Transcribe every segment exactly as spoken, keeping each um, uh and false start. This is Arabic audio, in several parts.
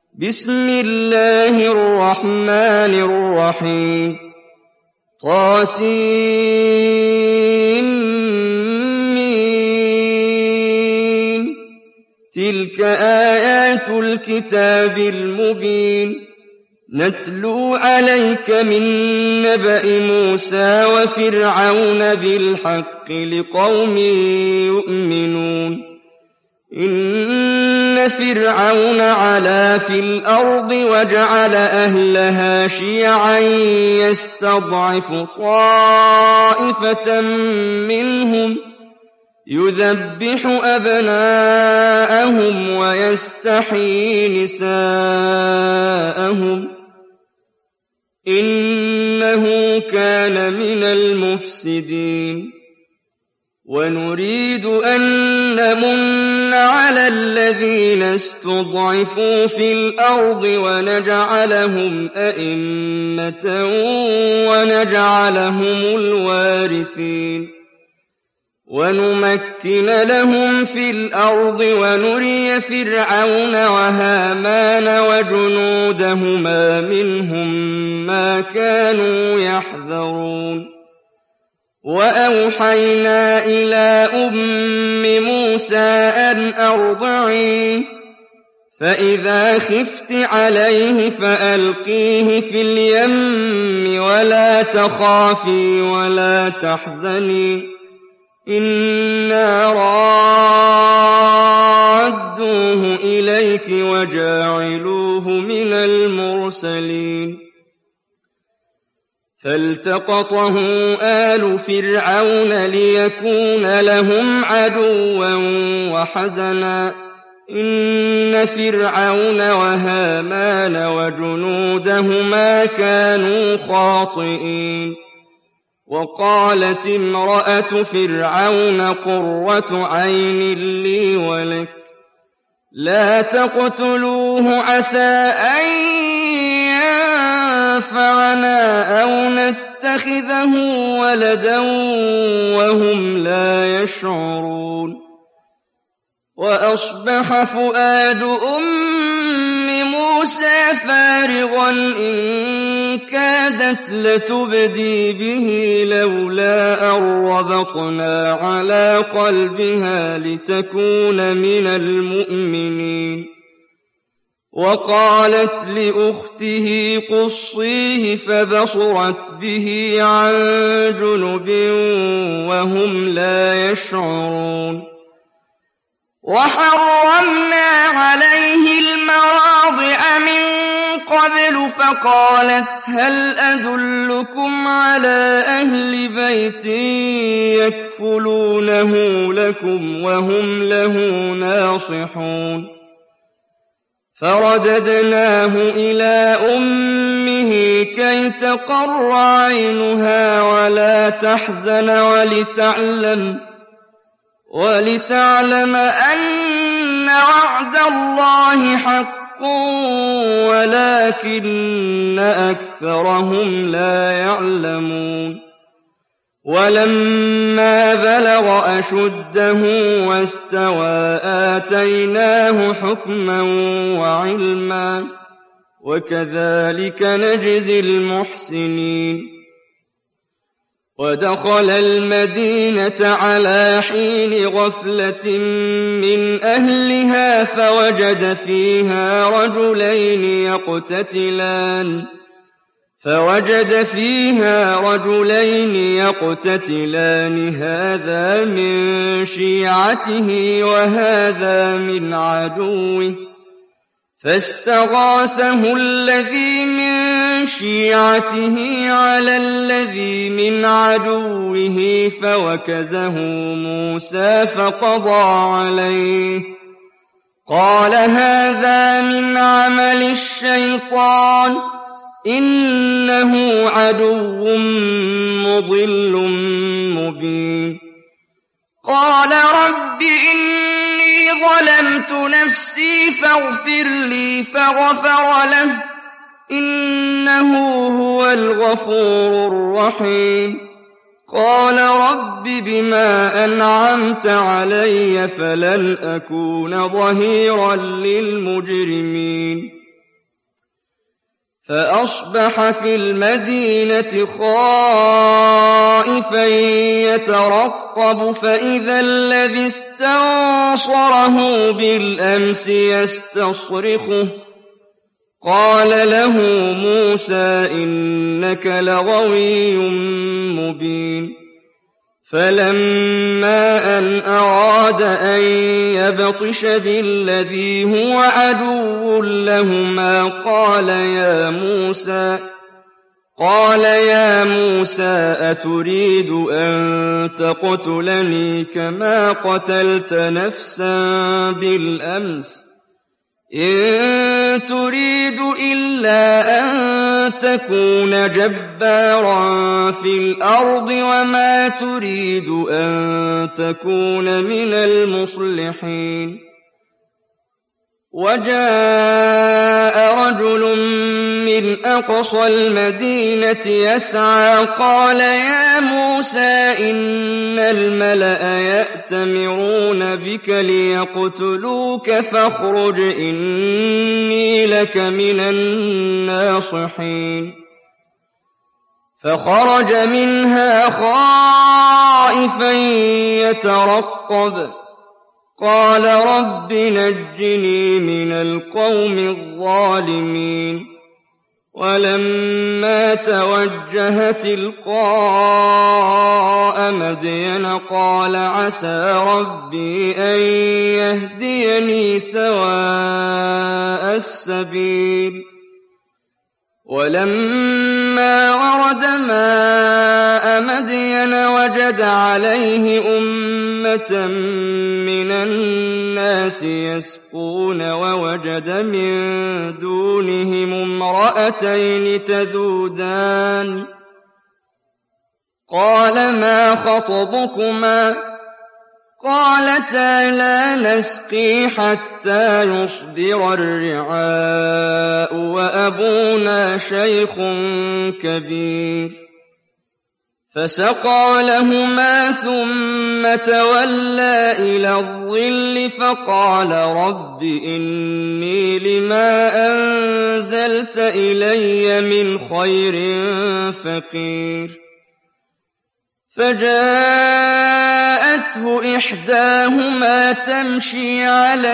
بسم الله الرحمن الرحيم طاسمين تلك آيات الكتاب المبين نتلو عليك من نبأ موسى وفرعون بالحق لقوم يؤمنون إن فرعون علا في الأرض وجعل أهلها شيعا يستضعف طائفة منهم يذبح أبناءهم ويستحيي نساءهم إنه كان من المفسدين ونريد أن نمن على الذين استضعفوا في الأرض ونجعلهم أئمة ونجعلهم الوارثين ونمكن لهم في الأرض ونري فرعون وهامان وجنودهما منهم ما كانوا يحذرون وأوحينا إلى أم موسى أن أرضعيه فإذا خفت عليه فألقيه في اليم ولا تخافي ولا تحزني إنا رادوه إليك وجاعلوه من المرسلين فالتقطه آل فرعون ليكون لهم عدوا وحزنا إن فرعون وهامان وجنودهما كانوا خاطئين وقالت امرأة فرعون قرة عين لي ولك لا تقتلوه عسى أن ينفعنا أو نتخذه ولدا وهم لا يشعرون وأصبح فؤاد أم موسى فارغا إن كادت لتبدي به لولا أن ربطنا على قلبها لتكون من المؤمنين وقالت لأخته قصيه فبصرت به عن جنب وهم لا يشعرون وحرمنا عليه المراضع من قبل فقالت هل أدلكم على أهل بيت يكفلونه لكم وهم له ناصحون فرددناه إلى أمه كي تقر عينها ولا تحزن ولتعلم ولتعلم أن وعد الله حق ولكن أكثرهم لا يعلمون ولما بلغ أشده واستوى آتيناه حكما وعلما وكذلك نجزي المحسنين ودخل المدينة على حين غفلة من أهلها فوجد فيها رجلين يقتتلان فوجد فيها رجلين يقتتلان هذا من شيعته وهذا من عدوه فاستغاثه الذي من شيعته على الذي من عدوه فوكزه موسى فقضى عليه قال هذا من عمل الشيطان إنه عدو مضل مبين قال رب إني ظلمت نفسي فاغفر لي فغفر له إنه هو الغفور الرحيم قال رب بما أنعمت علي فلن أكون ظهيرا للمجرمين فأصبح في المدينة خائفا يترقب فإذا الذي استنصره بالأمس يستصرخه قال له موسى إنك لغوي مبين فلما أن أراد أن يبطش بالذي هو عدو لهما قال يا موسى قال يا موسى أتريد أن تقتلني كما قتلت نفسا بالأمس إن تريد إلا أن تكون جبارا في الأرض وما تريد أن تكون من المصلحين وجاء رجل من أقصى المدينة يسعى قال يا موسى إن الملأ يأتمرون بك ليقتلوك فاخرج إني لك من الناصحين فخرج منها خائفا يترقب قال رب نجني من القوم الظالمين ولما توجه تلقاء مدين قال عسى ربي أن يهديني سواء السبيل ولما ورد ماء مدين وجد عليه أمة من الناس يسقون ووجد من دونهم امرأتين تذودان قال ما خطبكما قالتا لا نسقي حتى يصدر الرعاء وأبونا شيخ كبير فسقى لهما ثم تولى إلى الظل فقال رب إني لما أنزلت إلي من خير فقير فجاءته إحداهما تمشي على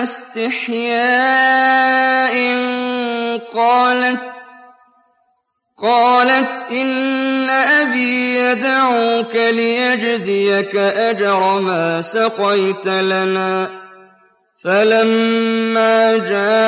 استحياء قالت قالت إن أبي يدعوك ليجزيك أجر ما سقيت لنا فلما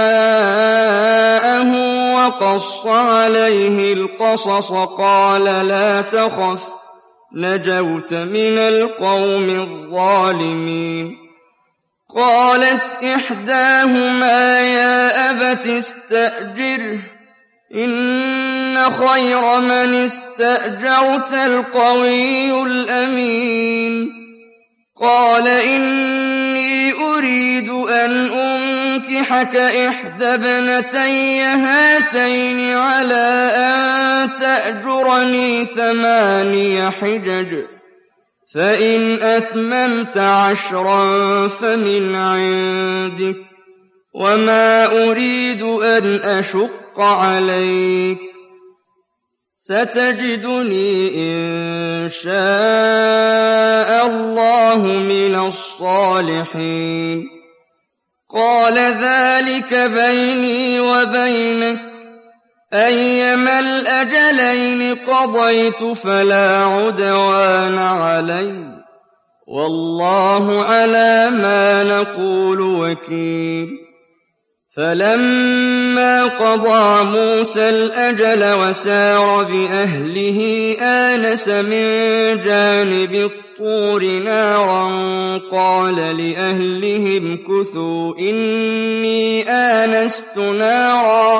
جاءه وقص عليه القصص قال لا تخف نجوت من القوم الظالمين قالت إحداهما يا أبت استأجره إن خير من استأجرت القوي الأمين قال إني أريد أن أنكحك إحدى ابنتي هاتين على أن تأجرني ثماني حجج فإن أتممت عشرا فمن عندك وما أريد أن أشق عليك ستجدني إن شاء الله من الصالحين قال ذلك بيني وبينك أيما الأجلين قضيت فلا عدوان علي والله على ما نقول وكيل فلما قضى موسى الأجل وسار بأهله آنس من جانب الطور نارا قال لأهلهم كثوا إني آنست نارا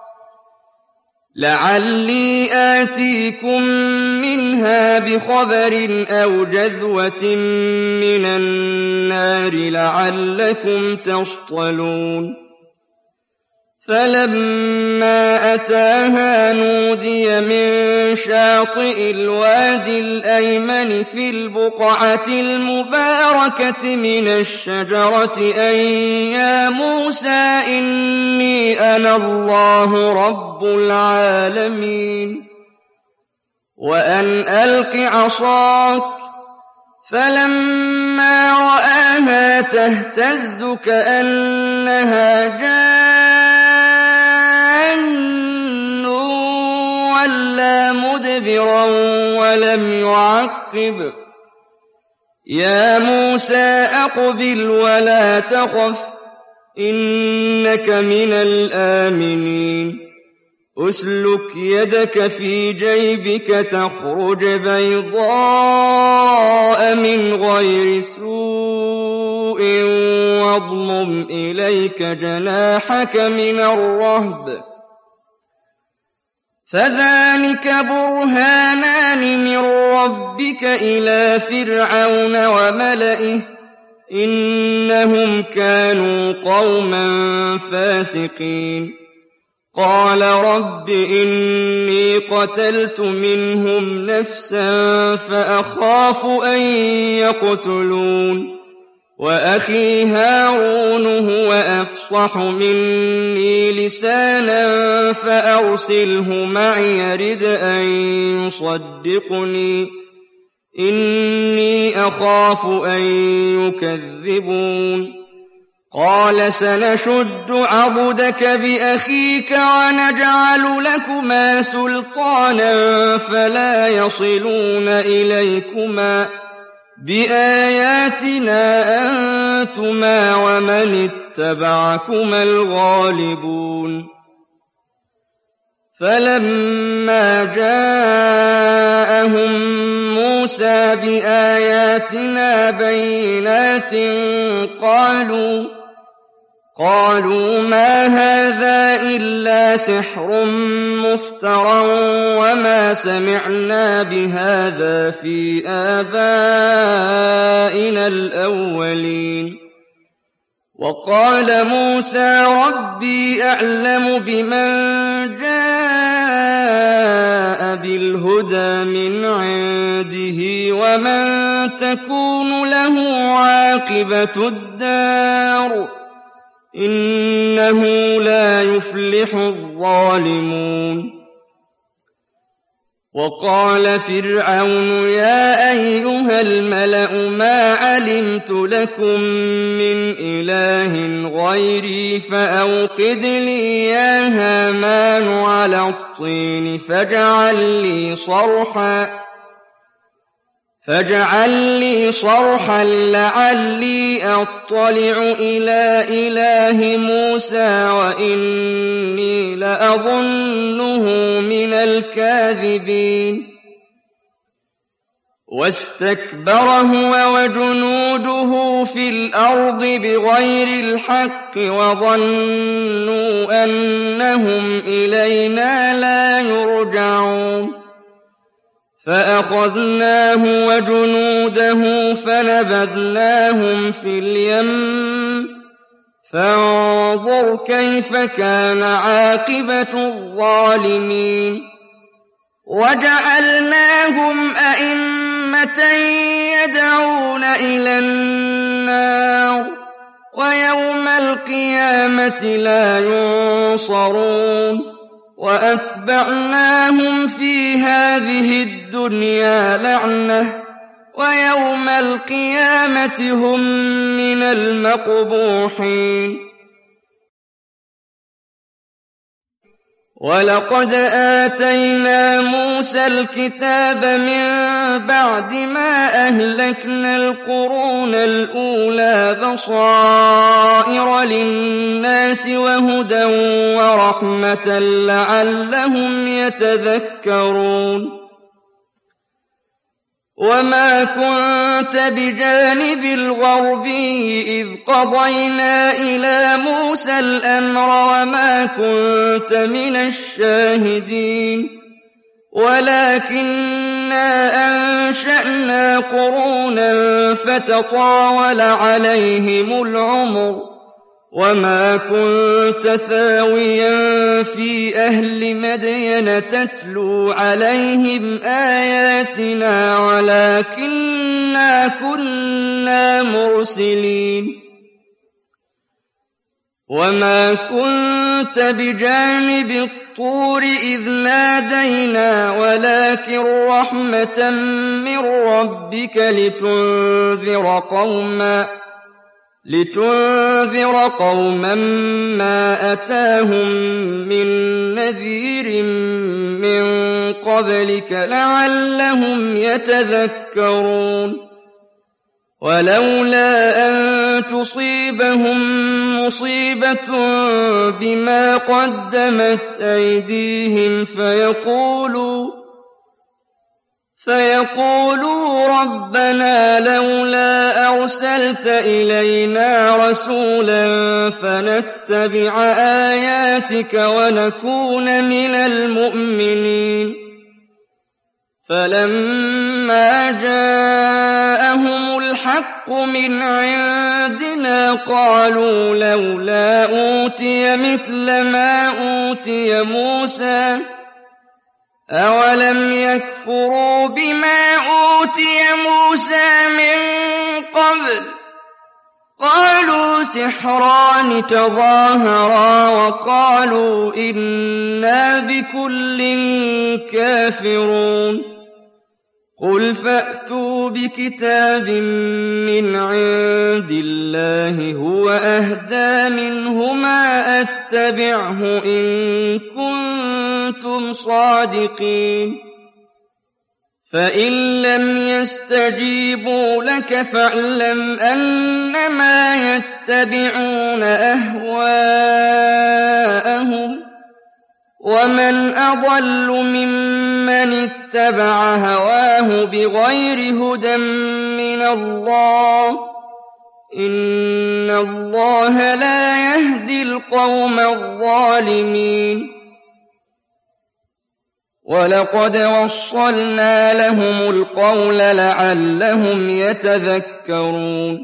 لعلي آتيكم منها بخبر أو جذوة من النار لعلكم تصطلون فلما أتاها نودي من شاطئ الوادي الأيمن في البقعة المباركة من الشجرة أن يا موسى إني أنا الله رب العالمين وأن ألق عصاك فلما رآها تهتز كأنها جان ولى مدبرا ولم يعقب يا موسى أقبل ولا تخف إنك من الآمنين أسلك يدك في جيبك تخرج بيضاء من غير سوء واضمم إليك جناحك من الرهب فذلك برهانان من ربك إلى فرعون وملئه إنهم كانوا قوما فاسقين قال رب إني قتلت منهم نفسا فأخاف أن يقتلون وأخي هارون هو أفصح مني لسانا فأرسله معي يرد أن يصدقني إني أخاف أن يكذبون قال سنشد عضدك بأخيك ونجعل لكما سلطانا فلا يصلون إليكما بآياتنا أنتما ومن اتبعكما الغالبون فلما جاءهم موسى بآياتنا بينات قالوا قالوا ما هذا إلا سحر مفترى وما سمعنا بهذا في آبائنا الأولين وقال موسى ربي أعلم بمن جاء بالهدى من عنده ومن تكون له عاقبة الدار إنه لا يفلح الظالمون وقال فرعون يا أيها الملأ ما علمت لكم من إله غيري فأوقد لي يا هامان على الطين فاجعل لي صرحا فاجعل لي صرحا لعلي أطلع إلى إله موسى وإني لأظنه من الكاذبين واستكبر هو وجنوده في الأرض بغير الحق وظنوا أنهم إلينا لا يرجعون فأخذناه وجنوده فنبذناهم في اليم فانظر كيف كان عاقبة الظالمين وجعلناهم أئمة يدعون إلى النار ويوم القيامة لا ينصرون وأتبعناهم في هذه الدنيا لعنة ويوم القيامة هم من المقبوحين ولقد آتينا موسى الكتاب من بعد ما أهلكنا القرون الأولى بصائر للناس وهدى ورحمة لعلهم يتذكرون وما كنت بجانب الغربي إذ قضينا إلى موسى الأمر وما كنت من الشاهدين ولكننا أنشأنا قرونا فتطاول عليهم العمر وما كنت ثاويا في أهل مدين تتلو عليهم آياتنا ولكننا كنا مرسلين وما كنت بجانب الطور إذ نادينا ولكن رحمة من ربك لتنذر قوما لتنذر قوما ما أتاهم من نذير من قبلك لعلهم يتذكرون ولولا أن تصيبهم مصيبة بما قدمت أيديهم فيقولوا فيقولوا ربنا لولا أرسلت إلينا رسولا فنتبع آياتك ونكون من المؤمنين فلما جاءهم الحق من عندنا قالوا لولا أوتي مثل ما أوتي موسى أولم يكفروا بما أوتي موسى من قبل قالوا سحران تظاهرا وقالوا إنا بكل كافرون قل فأتوا بكتاب من عند الله هو أهدى منهما أتبعه إن كنتم صادقين فإن لم يستجيبوا لك فاعلم أنما يتبعون أهواءهم ومن أضل ممن اتبع هواه بغير هدى من الله إن الله لا يهدي القوم الظالمين ولقد وصلنا لهم القول لعلهم يتذكرون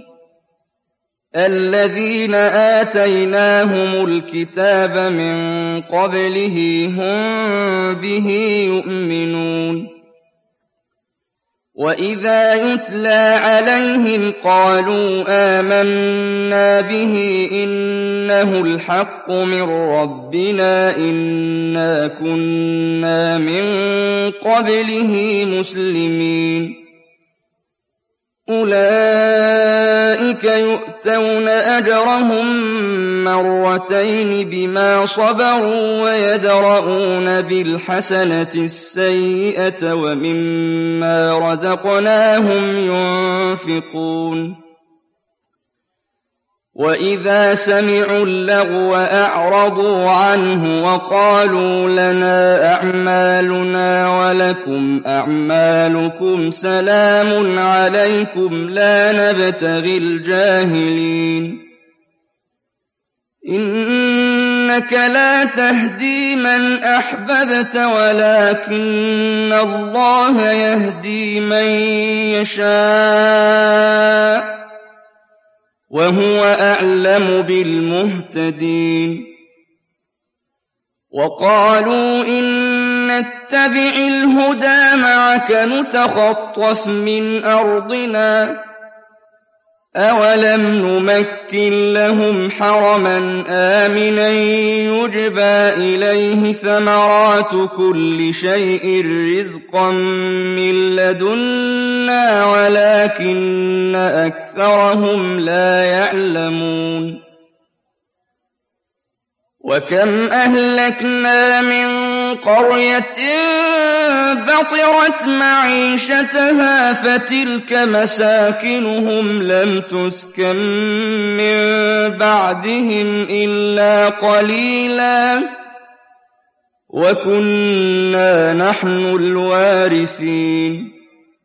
الذين آتيناهم الكتاب من قبله هم به يؤمنون وإذا يتلى عليهم قالوا آمنا به إنه الحق من ربنا إنا كنا من قبله مسلمين أولئك يؤتون أجرهم مرتين بما صبروا ويدرؤون بالحسنة السيئة ومما رزقناهم ينفقون وإذا سمعوا اللغو أعرضوا عنه وقالوا لنا أعمالنا ولكم أعمالكم سلام عليكم لا نبتغي الجاهلين إنك لا تهدي من أحببت ولكن الله يهدي من يشاء وهو أعلم بالمهتدين وقالوا إن نتبع الهدى معك نتخطف من أرضنا أولم نمكن لهم حرما آمنا يجبى إليه ثمرات كل شيء رزقا من لدنا ولكن أكثرهم لا يعلمون وكم أهلكنا من قرية بطرت معيشتها فتلك مساكنهم لم تسكن من بعدهم إلا قليلا وكنا نحن الوارثين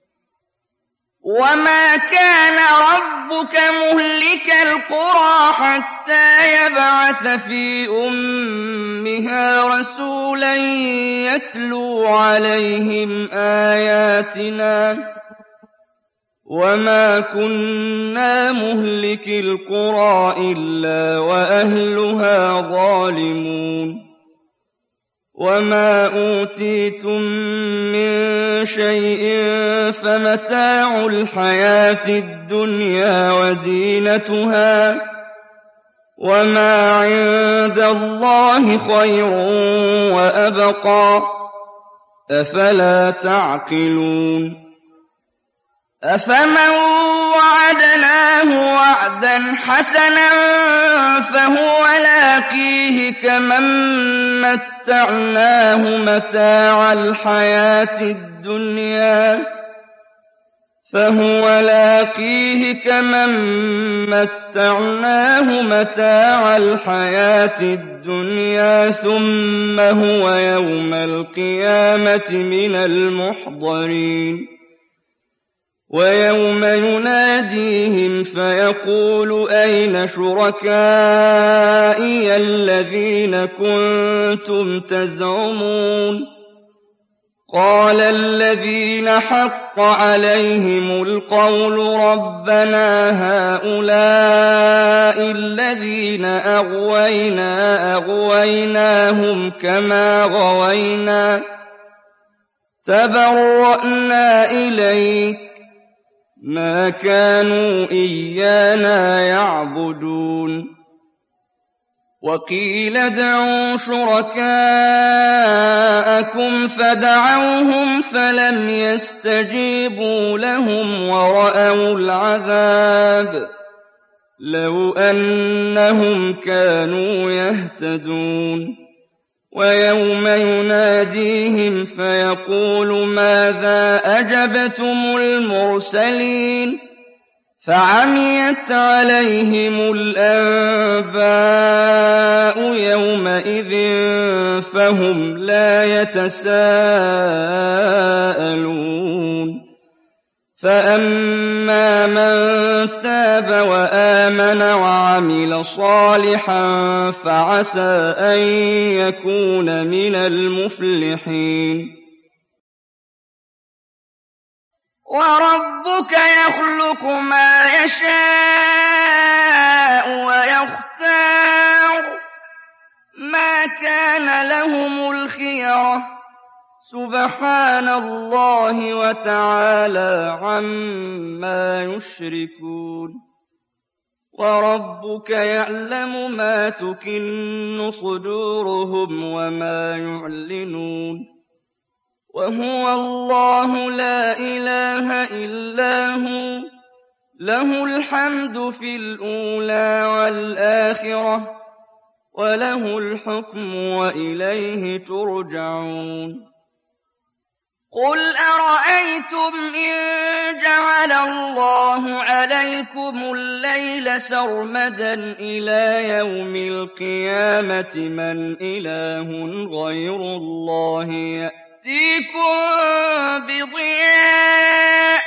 وما كان ربك مهلك القرى حتى يبعث في أمها رسولا يتلو عليهم آياتنا وما كنا مهلكي القرى إلا وأهلها ظالمون وما أوتيتم من شيء فمتاع الحياة الدنيا وزينتها وما عند الله خير وأبقى أفلا تعقلون أفمن وعدناه وعدا حسنا فهو لاقيه كمن متعناه متاع الحياة الدنيا فهو لاقيه كمن متعناه متاع الحياة الدنيا ثم هو يوم القيامة من المحضرين ويوم يناديهم فيقول أين شركائي الذين كنتم تزعمون قال الذين حق عليهم القول ربنا هؤلاء الذين أغوينا أغويناهم كما غوينا تبرأنا إليك ما كانوا إيانا يعبدون وقيل ادعوا شركاءكم فدعوهم فلم يستجيبوا لهم ورأوا العذاب لو أنهم كانوا يهتدون ويوم يناديهم فيقول ماذا أجبتم المرسلين فعميت عليهم الأنباء يومئذ فهم لا يتساءلون فأما من تاب وآمن وعمل صالحا فعسى أن يكون من المفلحين وربك يخلق ما يشاء ويختار ما كان لهم الخيرة سبحان الله وتعالى عما يشركون وربك يعلم ما تكن صدورهم وما يعلنون وهو الله لا إله إلا هو له الحمد في الأولى والآخرة وله الحكم وإليه ترجعون قل أرأيتم إن جعل الله عليكم الليل سرمدا إلى يوم القيامة من إله غير الله يأتيكم بضياء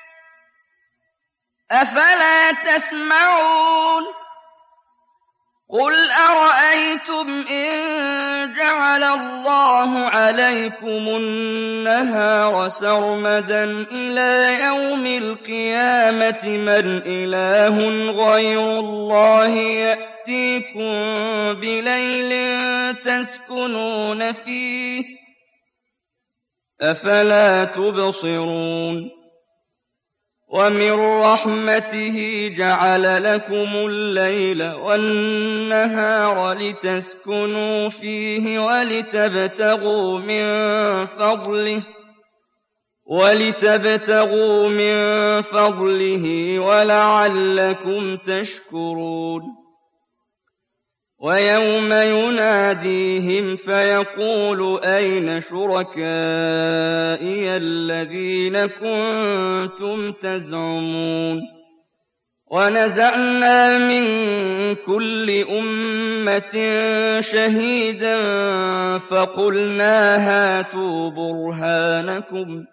أفلا تسمعون قل أرأيتم إن جعل الله عليكم النهار سرمدا إلى يوم القيامة من إله غير الله يأتيكم بليل تسكنون فيه أفلا تبصرون ومن رحمته جعل لكم الليل والنهار لتسكنوا فيه ولتبتغوا من فضله ولتبتغوا من فضله ولعلكم تشكرون ويوم يناديهم فيقول أين شركائي الذين كنتم تزعمون ونزعنا من كل أمة شهيدا فقلنا هاتوا برهانكم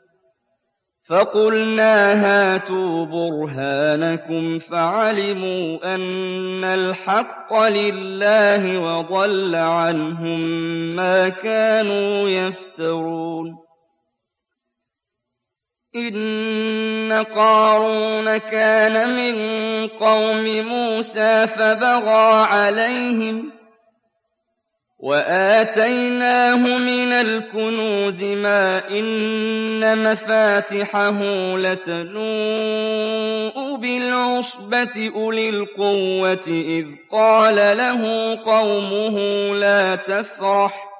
فقلنا هاتوا برهانكم فعلموا أن الحق لله وضل عنهم ما كانوا يفترون إن قارون كان من قوم موسى فبغى عليهم وآتيناه من الكنوز ما إن مفاتحه لتنوء بالعصبة أولي القوة إذ قال له قومه لا تفرح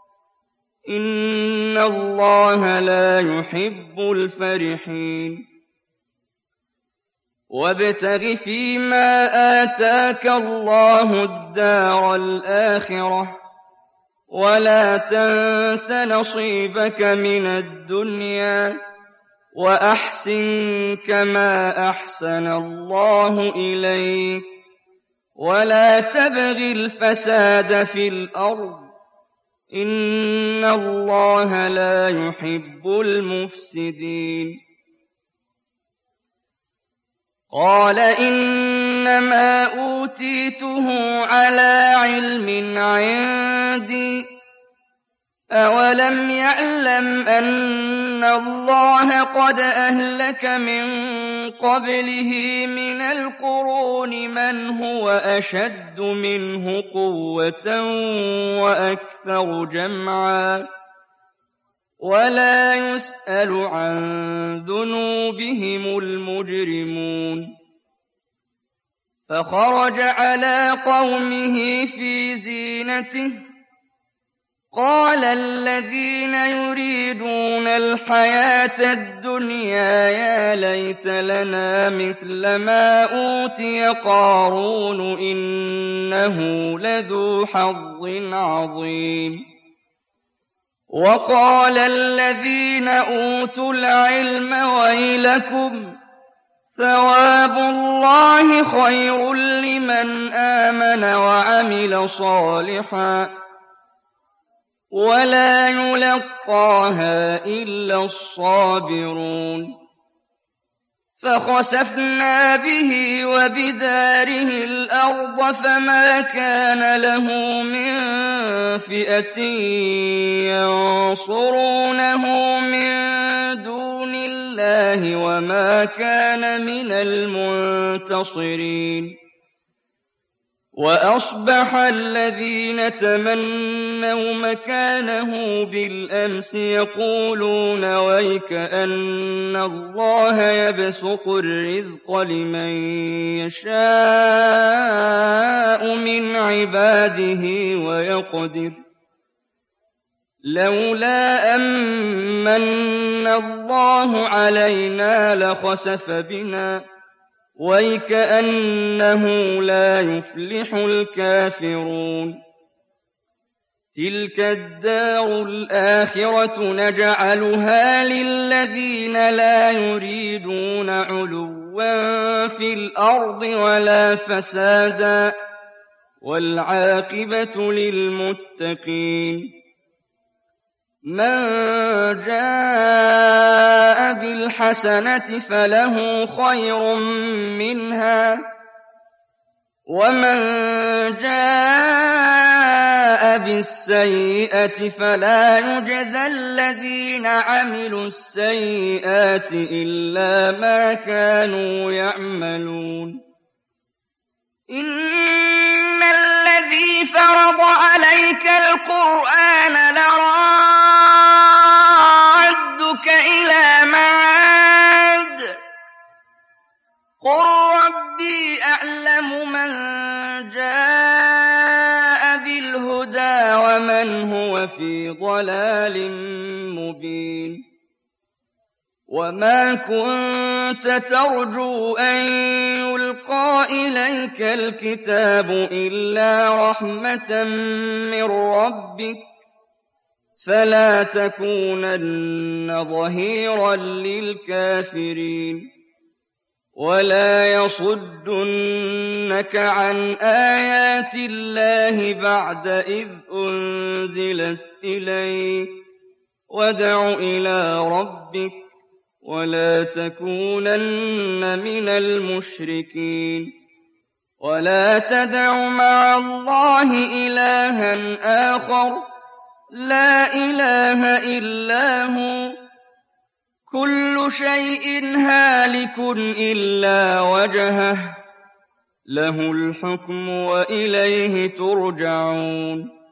إن الله لا يحب الفرحين وابتغ فيما آتاك الله الدار الآخرة ولا تنس نصيبك من الدنيا وأحسن كما أحسن الله إليك ولا تبغ الفساد في الأرض إن الله لا يحب المفسدين قال إنما أوتيته على علم عندي أولم يعلم أن الله قد أهلك من قبله من القرون من هو أشد منه قوة وأكثر جمعا ولا يسأل عن ذنوبهم المجرمون فخرج على قومه في زينته قال الذين يريدون الحياة الدنيا يا ليت لنا مثل ما أوتي قارون إنه لذو حظ عظيم وقال الذين أوتوا العلم ويلكم ثواب الله خير لمن آمن وعمل صالحا ولا يلقاها إلا الصابرون فخسفنا به وبداره الأرض فما كان له من فئة ينصرونه من دون الله وما كان من المنتصرين وأصبح الذين تمنوا مكانه بالأمس يقولون ويكأن الله يبسط الرزق لمن يشاء من عباده ويقدر لولا أمن الله علينا لخسف بنا ويكأنه لا يفلح الكافرون تلك الدار الآخرة نجعلها للذين لا يريدون علوا في الأرض ولا فسادا والعاقبة للمتقين من جاء بالحسنة فله خير منها ومن جاء بالسيئة فلا يجزى الذين عملوا السيئات إلا ما كانوا يعملون إن الذي فرض عليك القرآن لرادك إلى معاد قل ربي أعلم من جاء بالهدى ومن هو في ضلال مبين وما كنت ترجو أن يلقى إليك الكتاب إلا رحمة من ربك فلا تكونن ظهيرا للكافرين ولا يصدنك عن آيات الله بعد إذ أنزلت إليك وادع إلى ربك ولا تكونن من المشركين ولا تدع مع الله إلها آخر لا إله إلا هو كل شيء هالك إلا وجهه له الحكم وإليه ترجعون